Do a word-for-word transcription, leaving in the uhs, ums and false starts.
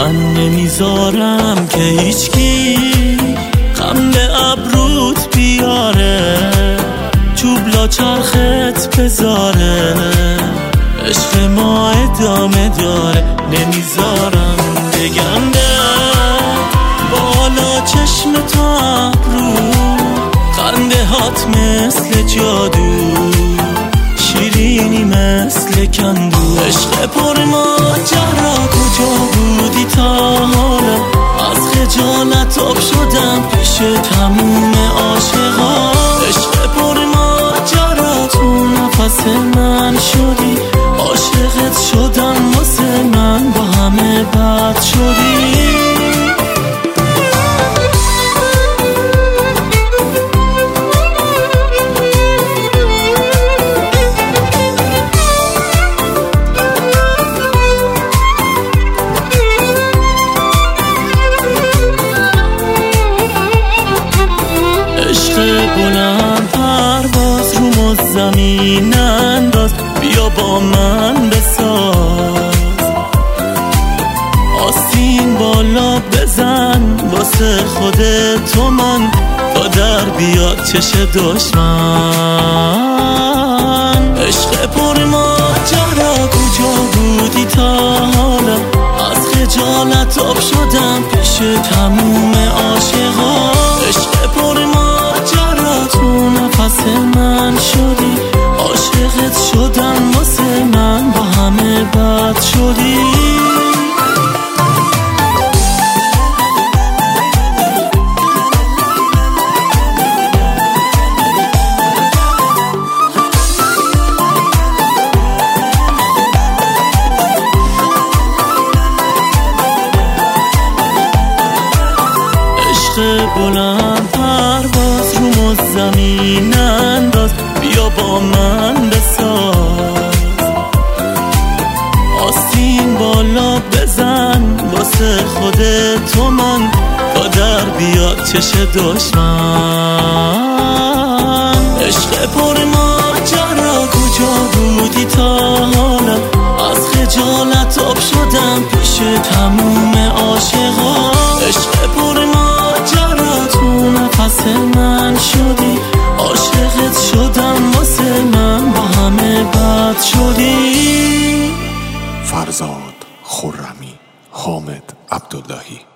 من نمیذارم که هیچکی غم به ابروت بیاره، چوب لا چرخت بذاره، عشق ما ادامه داره. نمیذارم بگم ده بالا چشم تو ابرو، خنده هات مثل جادو، شیرینی مثل کندو. عشق پر ماجرا کجا بودی تا حالا؟ از خجالت آب شدم پیش تموم عاشقا. عشق پر ماجرا تو نفس من شدی، عاشقت شدم واسه من با همه بد شدی. بلند پرواز رو مز زمین انداز، بیا با من بساز، آستین بالا بزن واسه خودت تو من، تا در بیاد چش دشمن. عشق پر ماجرا کجا بودی تا حالا؟ از خجالت آب شدم پیش تموم عاشقا. عشق پر تو نفس من شدی، عاشقت شدم واسه من با همه بد شدی. عشق بلند پرواز رو مز زمین انداز، بیا با من بساز، آستین بالا بزن واسه خودت تو من، تا در بیاد چش دشمن. عشق پر ماجرا کجا بودی تا حالا؟ از خجالت آب شدم پیش تموم عاشقا. عشق پر ماجرا تو نفس من شدی، عاشقت شدم واسه من با همه بد شدی. فرزاد خرمی، حامد عبداللهی.